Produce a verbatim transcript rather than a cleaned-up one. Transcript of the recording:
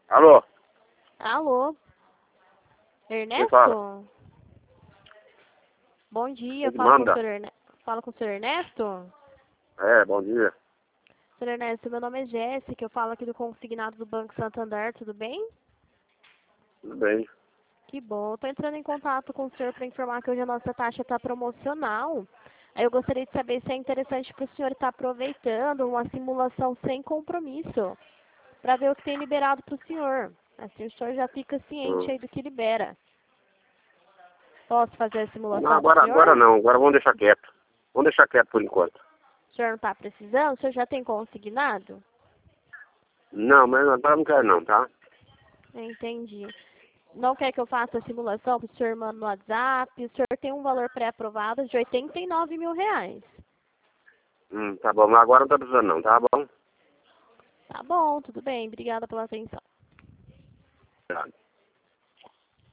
Alô? Alô? Quem fala? Ernesto? Bom dia, Quem fala com o manda? senhor Erne... fala com o senhor Ernesto? É, bom dia. senhor Ernesto, meu nome é Jéssica, eu falo aqui do consignado do Banco Santander, tudo bem? Tudo bem. Que bom, eu tô entrando em contato com o senhor para informar que hoje a nossa taxa está promocional. Aí eu gostaria de saber se é interessante para o senhor estar aproveitando uma simulação sem compromisso, para ver o que tem liberado para o senhor. Assim o senhor já fica ciente Hum. aí do que libera. Posso fazer a Não, simulação para o agora, senhor? agora não. Agora vamos deixar quieto. Vamos deixar quieto por enquanto. O senhor não está precisando? O senhor já tem consignado? Não, mas agora não quero não, tá? Entendi. Não quer que eu faça a simulação para o senhor manda no WhatsApp? O senhor tem um valor pré-aprovado de oitenta e nove mil reais. Hum, tá bom, mas agora não tá precisando não, tá bom? Tá bom, tudo bem. Obrigada pela atenção. Tá.